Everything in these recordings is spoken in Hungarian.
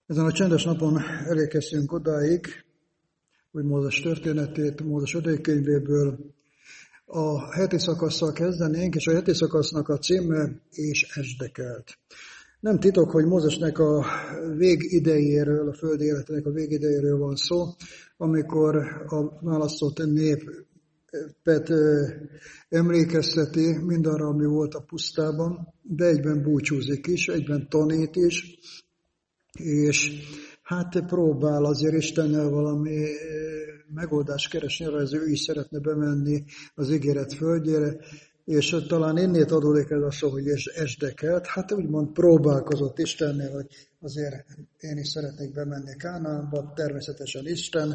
Ezen a csendes napon elérkeztünk odáig, hogy Mózes történetét, Mózes 5. könyvéből a heti szakasszal kezdenénk, és a heti szakasznak a címe és esdekelt. Nem titok, hogy Mózesnek a végidejéről, a földi életének a végidejéről van szó, amikor a választott népet emlékezteti mindarra, ami volt a pusztában, de egyben búcsúzik is, egyben tanít is, és hát próbál azért Istennel valami megoldást keresni, az ő is szeretne bemenni az ígéret földjére, és talán innét adódik ez a szó, hogy esdekelt, hát úgymond próbálkozott Istennel, hogy azért én is szeretnék bemenni Kánaánba, természetesen Isten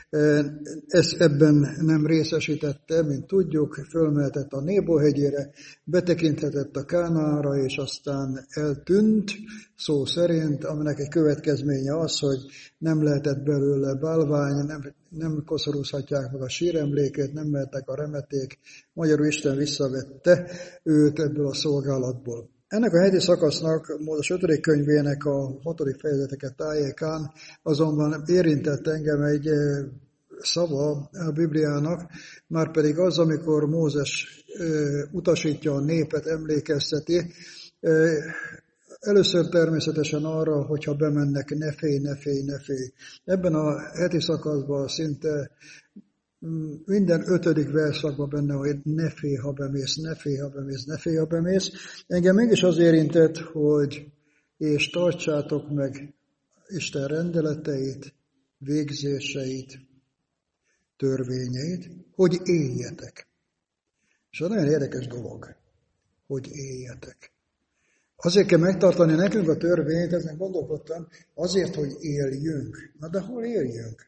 ezt ebben nem részesítette, mint tudjuk, fölmehetett a Nébó hegyére, betekinthetett a Kánaánra, és aztán eltűnt, szó szerint, aminek egy következménye az, hogy nem lehetett belőle bálvány, nem koszorúzhatják meg a síremlékét, nem mehettek a remeték, magyarul Isten visszavette őt ebből a szolgálatból. Ennek a heti szakasznak, Mózes 5. könyvének a 6. fejezeteket tájékán azonban érintett engem egy szava a Bibliának, márpedig az, amikor Mózes utasítja a népet, emlékezteti, először természetesen arra, hogyha bemennek, ne félj. Ebben a heti szakaszban szinte minden 5. verszakban benne, hogy ne félj, ha bemész. Engem mégis az érintett, hogy és tartsátok meg Isten rendeleteit, végzéseit, törvényeit, hogy éljetek. És az nagyon érdekes dolog, hogy éljetek. Azért kell megtartani nekünk a törvényt, ezen gondolkodtam, azért, hogy éljünk. Na de hol éljünk?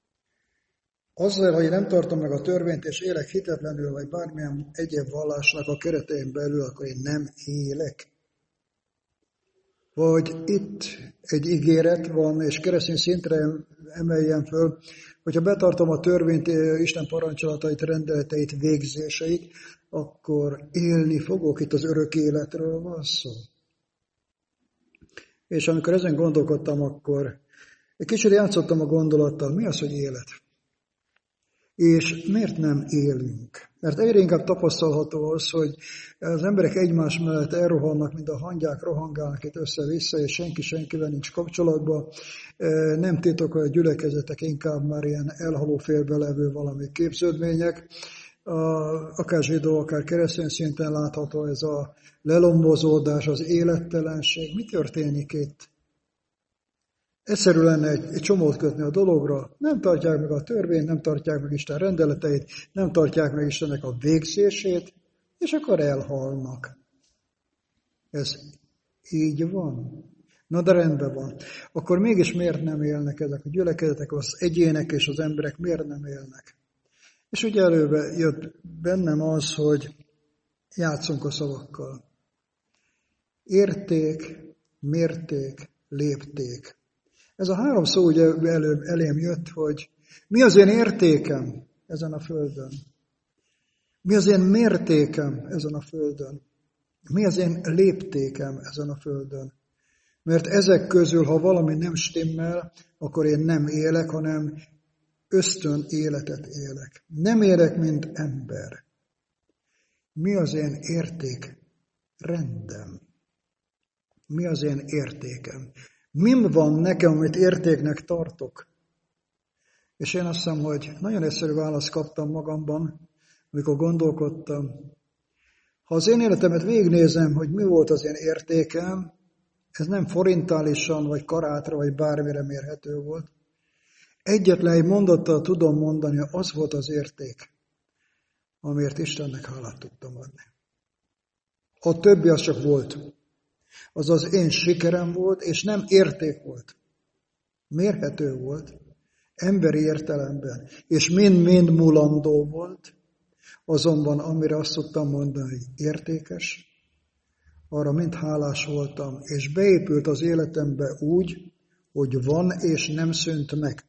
Azzal, hogy nem tartom meg a törvényt, és élek hitetlenül, vagy bármilyen egyéb vallásnak a keretein belül, akkor én nem élek. Vagy itt egy ígéret van, és keresztény szintre emeljem föl, hogyha betartom a törvényt, Isten parancsolatait, rendeleteit, végzéseit, akkor élni fogok, itt az örök életről van szó. És amikor ezen gondolkodtam, akkor egy kicsit játszottam a gondolattal, mi az, hogy élet? És miért nem élünk? Mert egyre inkább tapasztalható az, hogy az emberek egymás mellett elrohannak, mint a hangyák rohangálnak itt össze-vissza, és senki senkivel nincs kapcsolatban. Nem titok, hogy a gyülekezetek inkább már ilyen elhaló félbe levő valami képződmények. Akár zsidó, akár keresztény szinten látható ez a lelombozódás, az élettelenség. Mi történik itt? Egyszerű lenne egy csomót kötni a dologra, nem tartják meg a törvényt, nem tartják meg Isten rendeleteit, nem tartják meg Istennek a végzését, és akkor elhalnak. Ez így van. Na de rendben van. Akkor mégis miért nem élnek ezek a gyülekezetek, az egyének és az emberek miért nem élnek? És ugye előbe jött bennem az, hogy játszunk a szavakkal. Érték, mérték, lépték. Ez a 3 szó ugye elém jött, hogy mi az én értékem ezen a földön? Mi az én mértékem ezen a földön? Mi az én léptékem ezen a földön? Mert ezek közül, ha valami nem stimmel, akkor én nem élek, hanem ösztön életet élek. Nem élek, mint ember. Mi az én értékrendem? Mi az én értékem? Mim van nekem, amit értéknek tartok? És én azt hiszem, hogy nagyon egyszerű választ kaptam magamban, amikor gondolkodtam. Ha az én életemet végignézem, hogy mi volt az én értékem, ez nem forintálisan, vagy karátra, vagy bármire mérhető volt. Egyetlen egy mondattal tudom mondani, hogy az volt az érték, amiért Istennek hálát tudtam adni. A többi az csak volt. Az az én sikerem volt, és nem érték volt. Mérhető volt, emberi értelemben, és mind-mind mulandó volt, azonban amire azt tudtam mondani, hogy értékes, arra mind hálás voltam, és beépült az életembe úgy, hogy van és nem szűnt meg.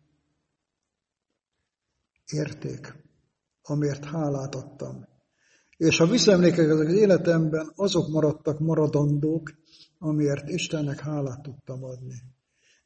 Érték, amért hálát adtam. És ha visszaemlékezek az életemben, azok maradtak maradandók, amiért Istennek hálát tudtam adni.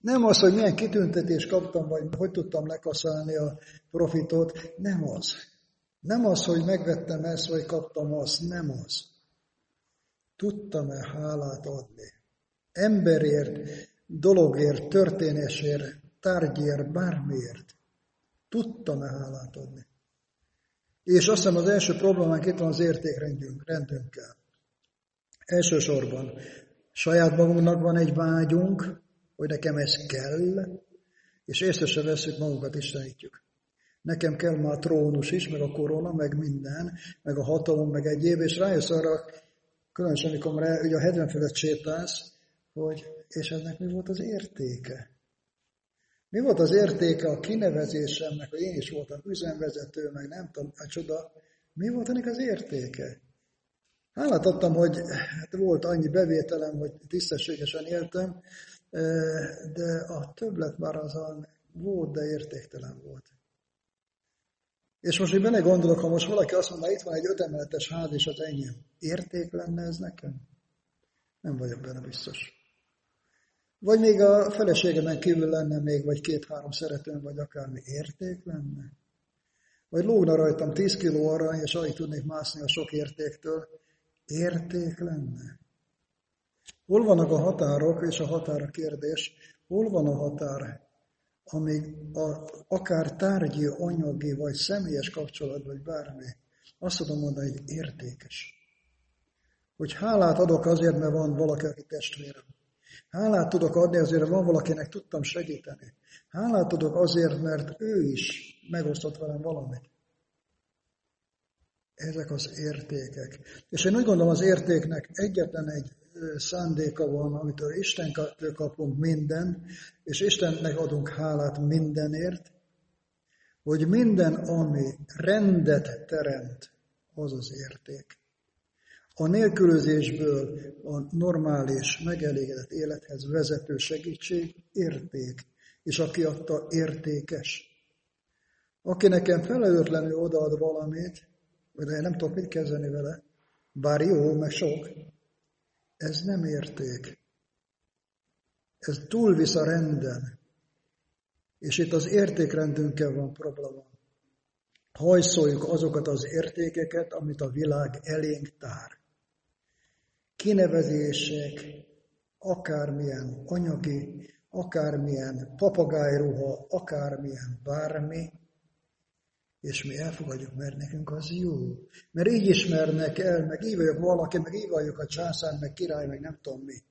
Nem az, hogy milyen kitüntetést kaptam, vagy hogy tudtam lekaszálni a profitot. Nem az. Nem az, hogy megvettem ezt, vagy kaptam azt. Nem az. Tudtam-e hálát adni? Emberért, dologért, történésért, tárgyért, bármiért. Tudtam-e hálát adni? És azt hiszem az első problémánk itt van az értékrendünkkel. Elsősorban saját magunknak van egy vágyunk, hogy nekem ez kell, és észre se vesszük, magunkat istenítjük. Nekem kell már a trónus is, meg a korona, meg minden, meg a hatalom, meg egyéb, és rájössz arra, különösen amikor ugye a 70 fölött sétálsz, hogy és ennek mi volt az értéke? Mi volt az értéke a kinevezésemnek, hogy én is voltam üzemvezető, meg nem tudom, a csoda. Mi volt ennek az értéke? Hálát adtam, hogy volt annyi bevételem, hogy tisztességesen éltem, de a többlet már azon volt, de értéktelen volt. És most így benne gondolok, ha most valaki azt mondja, itt van egy 5 emeletes ház, és az enyém. Érték lenne ez nekem? Nem vagyok benne biztos. Vagy még a feleségemen kívül lenne még, vagy 2-3 szeretőm, vagy akármi érték lenne? Vagy lógna rajtam 10 kiló arany, és alig tudnék mászni a sok értéktől. Érték lenne? Hol vannak a határok, és a határ a kérdés, hol van a határ, amíg akár tárgyi, anyagi, vagy személyes kapcsolat, vagy bármi, azt tudom mondani, hogy értékes. Hogy hálát adok azért, mert van valaki, aki testvérem. Hálát tudok adni azért, mert van valakinek tudtam segíteni. Hálát tudok azért, mert ő is megosztott velem valamit. Ezek az értékek. És én úgy gondolom, az értéknek egyetlen egy szándéka van, amitől Istentől kapunk minden, és Istennek adunk hálát mindenért, hogy minden, ami rendet teremt, az az érték. A nélkülözésből a normális, megelégedett élethez vezető segítség érték, és aki adta értékes. Aki nekem felelőtlenül odaad valamit, de én nem tudok mit kezdeni vele, bár jó, meg sok, ez nem érték. Ez túlvisz a renden. És itt az értékrendünkkel van probléma. Hajszoljuk azokat az értékeket, amit a világ elénk tár. Kinevezések, akármilyen anyagi, akármilyen papagájruha, akármilyen bármi, és mi elfogadjuk, mert nekünk az jó. Mert így ismernek el, meg így vagyok valaki, meg így vagyok a császár, meg király, meg nem tudom mi.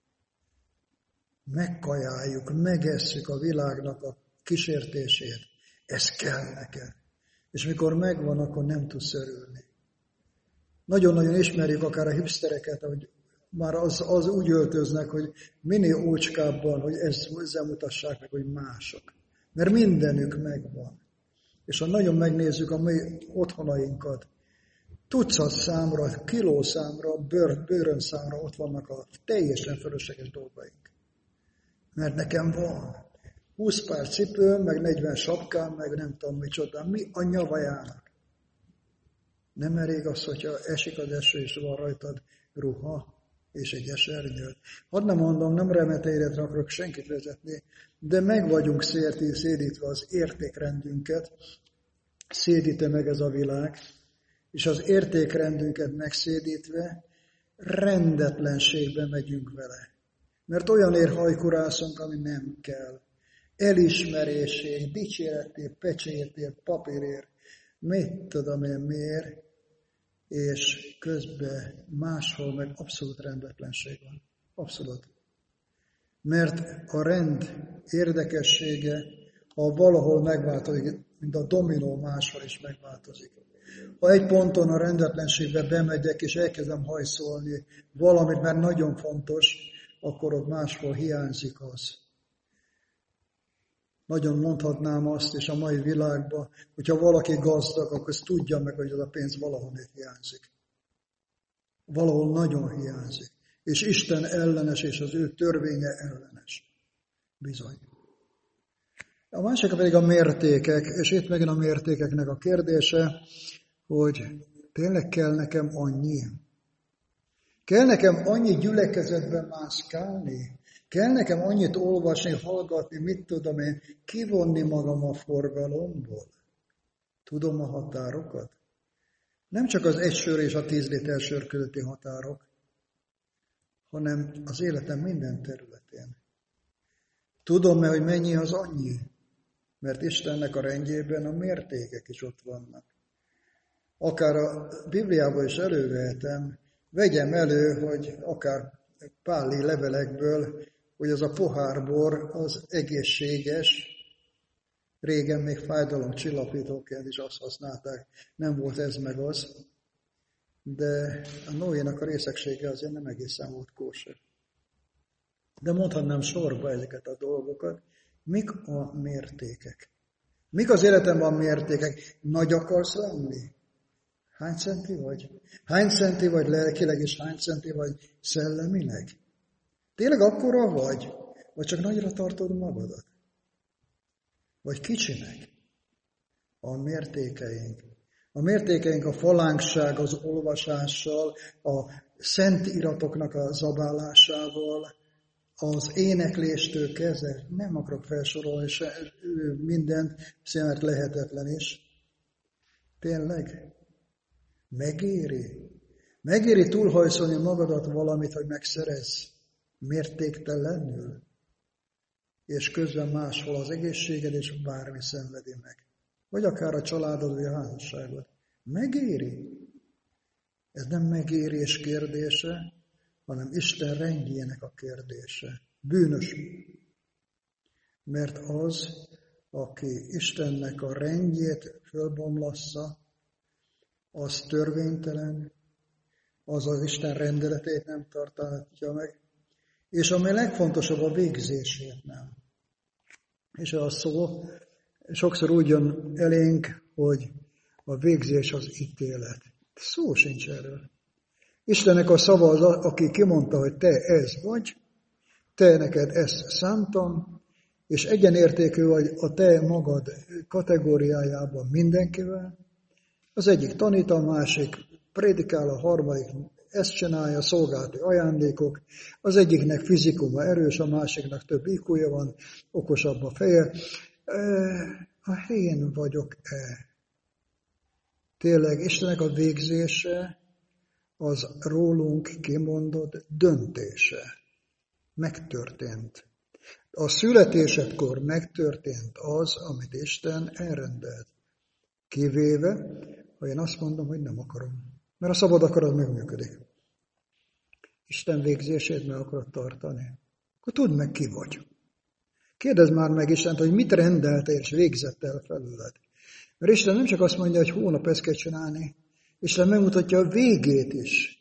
Megkajáljuk, megesszük a világnak a kísértését. Ez kell neked. És mikor megvan, akkor nem tudsz örülni. Nagyon-nagyon ismerjük akár a hipstereket, hogy már az úgy öltöznek, hogy minél ócskábban, hogy ezzel mutassák meg, hogy mások. Mert mindenük megvan. És ha nagyon megnézzük a mi otthonainkat, tucat számra, kiló számra, bőrön számra ott vannak a teljesen fölösleges dolgaink. Mert nekem van 20 pár cipőm, meg 40 sapkám, meg nem tudom micsoda. Mi a nyavajának? Nem elég az, hogyha esik az eső, és van rajtad ruha, és egy esernyőt. Hadd nem mondom, nem remeteiretre akarok senkit vezetni, de meg vagyunk szédítve az értékrendünket, szédíte meg ez a világ, és az értékrendünket megszédítve rendetlenségbe megyünk vele. Mert olyanért hajkurászunk, ami nem kell. Elismerésért, dicséretért, pecsétért, papírért, mit tudom én miért, és közben máshol meg abszolút rendetlenség van. Abszolút. Mert a rend érdekessége, ha valahol megváltozik, mint a dominó, máshol is megváltozik. Ha egy ponton a rendetlenségbe bemegyek, és elkezdem hajszolni valamit, mert nagyon fontos, akkor ott máshol hiányzik az. Nagyon mondhatnám azt, és a mai világban, hogyha valaki gazdag, akkor ezt tudja meg, hogy az a pénz valahol hiányzik. Valahol nagyon hiányzik. És Isten ellenes, és az ő törvénye ellenes. Bizony. A másik pedig a mértékek, és itt megint a mértékeknek a kérdése, hogy tényleg kell nekem annyi? Kell nekem annyi gyülekezetben mászkálni? Kell nekem annyit olvasni, hallgatni, mit tudom én, kivonni magam a forgalomból? Tudom a határokat? Nem csak az 1 sör és a 10 liter sör közötti határok, hanem az életem minden területén. Tudom-e, hogy mennyi az annyi? Mert Istennek a rendjében a mértékek is ott vannak. Akár a Bibliából is elővehetem, vegyem elő, hogy akár páli levelekből, hogy az a pohárbor az egészséges, régen még fájdalomcsillapítóként is azt használták, nem volt ez meg az, de a Noénak a részegsége azért nem egészen volt kóser. De mondhatnám sorba ezeket a dolgokat. Mik a mértékek? Mik az életemben a mértékek? Nagy akarsz lenni? Hány centi vagy? Hány centi vagy lelkileg, és hány centi vagy szellemileg? Tényleg akkora vagy? Vagy csak nagyra tartod magadat? Vagy kicsinek? A mértékeink. A mértékeink a falánkság az olvasással, a szent iratoknak a zabálásával, az énekléstől kezdve, nem akarok felsorolni mindent, mert lehetetlen is. Tényleg? Megéri? Megéri túlhajszolni magadat valamit, hogy megszerezz mértéktelenül? És közben máshol az egészséged és bármi szenvedi meg. Vagy akár a családod, vagy a házasságod. Megéri? Ez nem megérés kérdése, hanem Isten rendjének a kérdése. Bűnös. Mert az, aki Istennek a rendjét fölbomlassza, az törvénytelen, az az Isten rendeletét nem tartja meg, és ami legfontosabb, a végzését nem. És a szó sokszor úgy jön elénk, hogy a végzés az ítélet. Szó sincs erről. Istennek a szava az, aki kimondta, hogy te ez vagy, te neked ezt szántam, és egyenértékű vagy a te magad kategóriájában mindenkivel. Az egyik tanít, a másik prédikál, a harmadik ezt csinálja, szolgálati ajándékok. Az egyiknek fizikuma erős, a másiknak több IQ-ja van, okosabb a feje. A helyén vagyok-e? Tényleg Istennek a végzése az rólunk kimondott döntése. Megtörtént. A születésedkor megtörtént az, amit Isten elrendelt. Kivéve, ha én azt mondom, hogy nem akarom. Mert a szabad akarat megműködik. Isten végzését meg akarod tartani. Akkor tudd meg, ki vagy. Kérdezd már meg Istent, hogy mit rendelte és végzett el felőled. Mert Isten nem csak azt mondja, hogy hónap ezt kell csinálni, Isten megmutatja a végét is.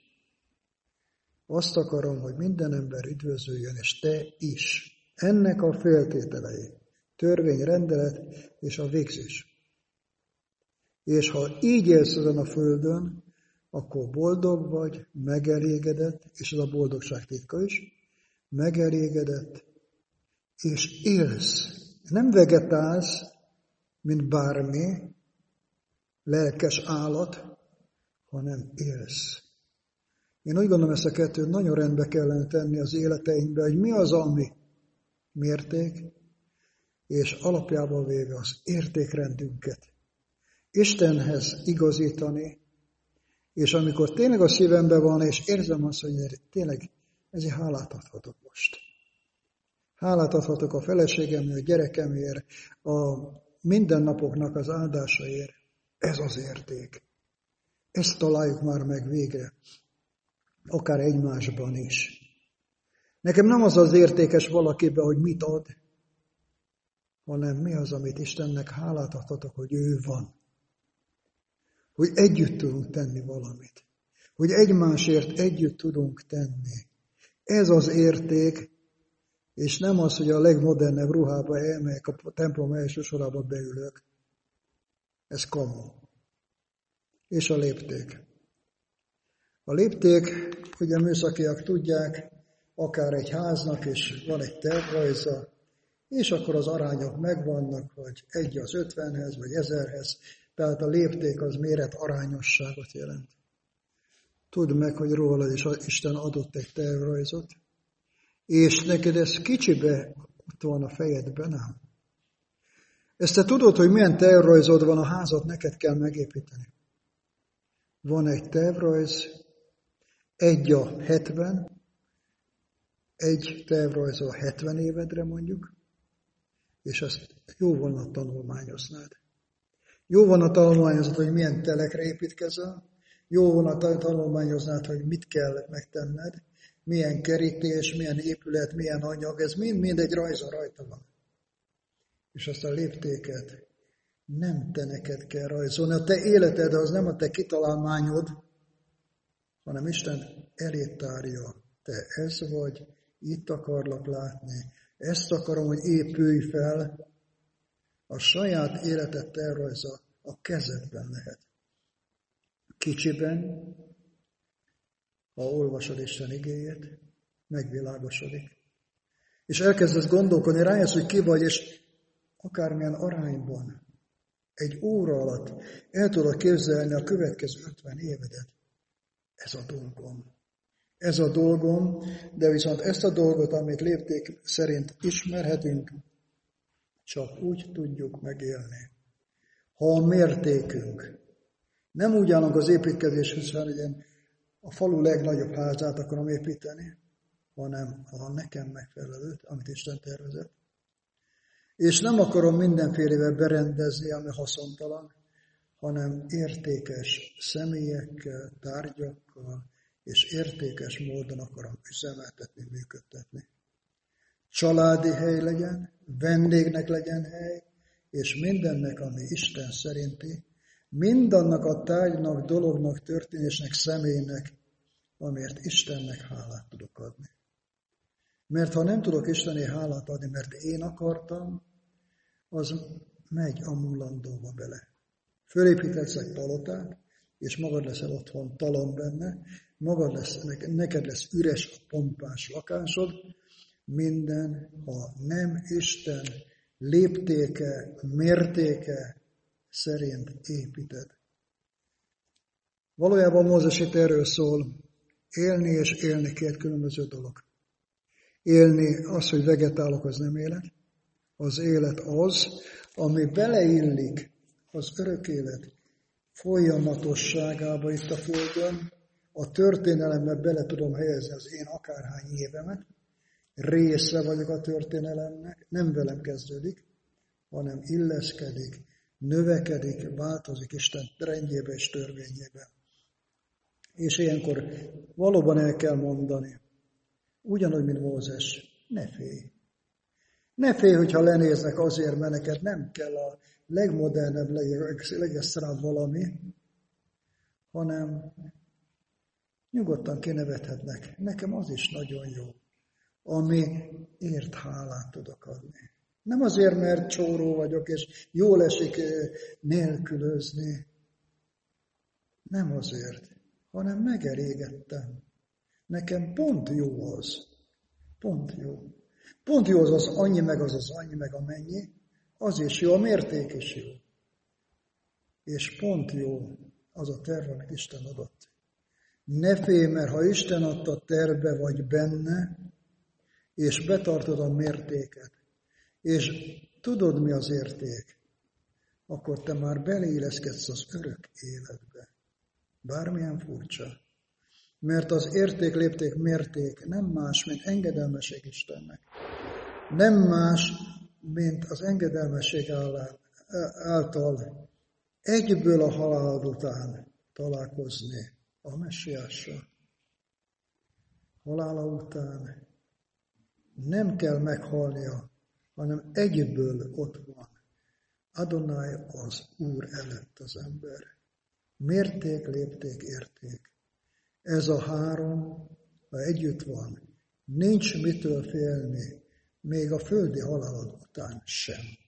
Azt akarom, hogy minden ember üdvözöljön, és te is. Ennek a feltételei. Törvény, rendelet és a végzés. És ha így élsz ezen a földön, akkor boldog vagy, megelégedett, és ez a boldogság titka is, megelégedett, és élsz. Nem vegetálsz, mint bármi lelkes állat, hanem élsz. Én úgy gondolom, ezt a kettőt nagyon rendbe kellene tenni az életeinkbe, hogy mi az, ami mérték, és alapjában véve az értékrendünket Istenhez igazítani, és amikor tényleg a szívemben van, és érzem azt, hogy tényleg ezért hálát adhatok most. Hálát adhatok a feleségemért, a gyerekemért, a mindennapoknak az áldásaért. Ez az érték. Ezt találjuk már meg végre. Akár egymásban is. Nekem nem az az értékes valakiben, hogy mit ad, hanem mi az, amit Istennek hálát adhatok, hogy ő van. Hogy együtt tudunk tenni valamit. Hogy egymásért együtt tudunk tenni. Ez az érték, és nem az, hogy a legmodernebb ruhába elmegyek a templom első sorába beülök. Ez kamu. És a lépték. A lépték, ugye műszakiak tudják, akár egy háznak is van egy tervrajza, és akkor az arányok megvannak, hogy 1 az 50-hez, vagy 1000-hez, tehát a lépték az méret arányosságot jelent. Tudd meg, hogy rólad is Isten adott egy tervrajzot, És neked ez kicsibe ott van a fejedben, nem? Ezt te tudod, hogy milyen tervrajzod van, a házat neked kell megépíteni. Van egy tervrajz, 1:70, egy tervrajz a 70 évedre mondjuk, és azt jó volna tanulmányoznád. Jó volna tanulmányoznod, hogy milyen telekre építkezel, jó volna tanulmányoznád, hogy mit kell megtenned, milyen kerítés, milyen épület, milyen anyag, ez mind egy rajza rajta van. És azt a léptéket nem te neked kell rajzolni. A te életed az nem a te kitalálmányod, hanem Isten elé tárja. Te ez vagy, itt akarlak látni. Ezt akarom, hogy épülj fel. A saját életed tervrajza a kezedben lehet. Kicsiben, ha olvasod Isten igéjét, megvilágosodik. És elkezdesz gondolkodni, rájössz, hogy ki vagy, és akármilyen arányban, egy óra alatt el tudod képzelni a következő 50 évedet. Ez a dolgom. Ez a dolgom, de viszont ezt a dolgot, amit lépték szerint ismerhetünk, csak úgy tudjuk megélni. Ha a mértékünk nem úgy állunk az építkezéshez, hogy én a falu legnagyobb házát akarom építeni, hanem a nekem megfelelőt, amit Isten tervezett. És nem akarom mindenfélevel berendezni, ami haszontalan, hanem értékes személyekkel, tárgyakkal, és értékes módon akarom üzemeltetni, működtetni. Családi hely legyen, vendégnek legyen hely, és mindennek, ami Isten szerinti, mindannak a tárgynak, dolognak, történésnek, személynek, amiért Istennek hálát tudok adni. Mert ha nem tudok Istené hálát adni, mert én akartam, az megy a mullandóba bele. Fölépítetsz egy palotát, és magad leszel otthon talan benne, neked lesz üres a pompás lakásod, minden, ha nem Isten léptéke, mértéke szerint építed. Valójában Mózes itt erről szól, élni és élni két különböző dolog. Élni az, hogy vegetálok, az nem élet. Az élet az, ami beleillik az örök élet folyamatosságába itt a Földön, a történelembe bele tudom helyezni az én akárhány évemet, része vagyok a történelemnek, nem velem kezdődik, hanem illeszkedik, növekedik, változik Isten rendjébe és törvényébe. És ilyenkor valóban el kell mondani, ugyanúgy, mint Mózes, ne félj. Ne félj, hogyha lenéznek azért, mert neked nem kell a legmodernebb, legesztrább valami, hanem nyugodtan kinevethetnek. Nekem az is nagyon jó, amiért hálát tudok adni. Nem azért, mert csóró vagyok, és jól esik nélkülözni. Nem azért, hanem megelégettem. Nekem pont jó az. Pont jó. Pont jó az annyi, meg az annyi, meg amennyi. Az is jó, a mérték is jó. És pont jó az a terv, amit Isten adott. Ne félj, mert ha Isten adta tervbe vagy benne, és betartod a mértéket, és tudod, mi az érték, akkor te már beleilleszkedsz az örök életbe. Bármilyen furcsa. Mert az érték, lépték, mérték nem más, mint engedelmesség Istennek. Nem más, mint az engedelmesség által egyből a halálod után találkozni a Messiással. Halála után nem kell meghalnia, hanem egyből ott van. Adonai az Úr előtt az ember. Mérték, lépték, érték. Ez a három, ha együtt van, nincs mitől félni, még a földi halálod után sem.